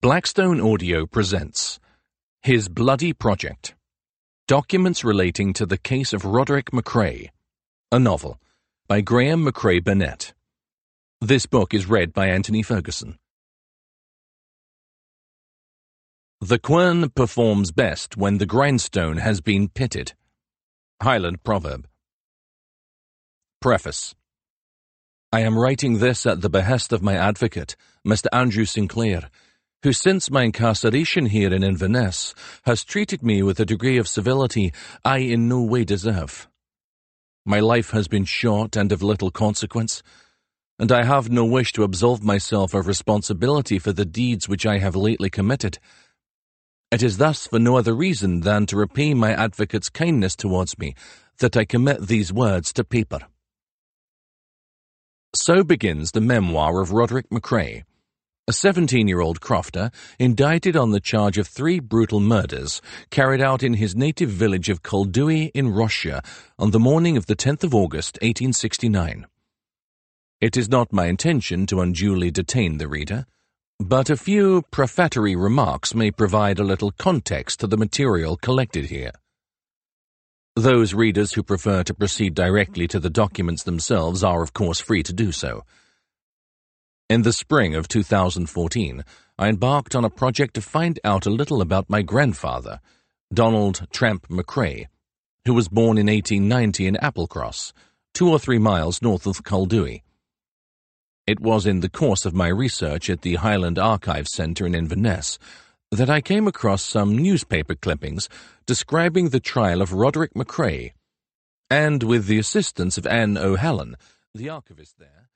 Blackstone Audio presents His Bloody Project, Documents Relating to the Case of Roderick McRae, a novel by Graham McRae Burnett. This book is read by Anthony Ferguson. The quern performs best when the grindstone has been pitted. Highland Proverb. Preface. I am writing this at the behest of my advocate, Mr. Andrew Sinclair, who since my incarceration here in Inverness has treated me with a degree of civility I in no way deserve. My life has been short and of little consequence, and I have no wish to absolve myself of responsibility for the deeds which I have lately committed. It is thus for no other reason than to repay my advocate's kindness towards me that I commit these words to paper. So begins the memoir of Roderick McRae, a 17-year-old crofter indicted on the charge of 3 brutal murders carried out in his native village of Culdui in Ross-shire on the morning of the 10th of August, 1869. It is not my intention to unduly detain the reader, but a few prefatory remarks may provide a little context to the material collected here. Those readers who prefer to proceed directly to the documents themselves are, of course, free to do so. In the spring of 2014, I embarked on a project to find out a little about my grandfather, Donald Tramp McRae, who was born in 1890 in Applecross, 2 or 3 miles north of Culdui. It was in the course of my research at the Highland Archives Centre in Inverness that I came across some newspaper clippings describing the trial of Roderick McRae, and with the assistance of Anne O'Halloran, the archivist there,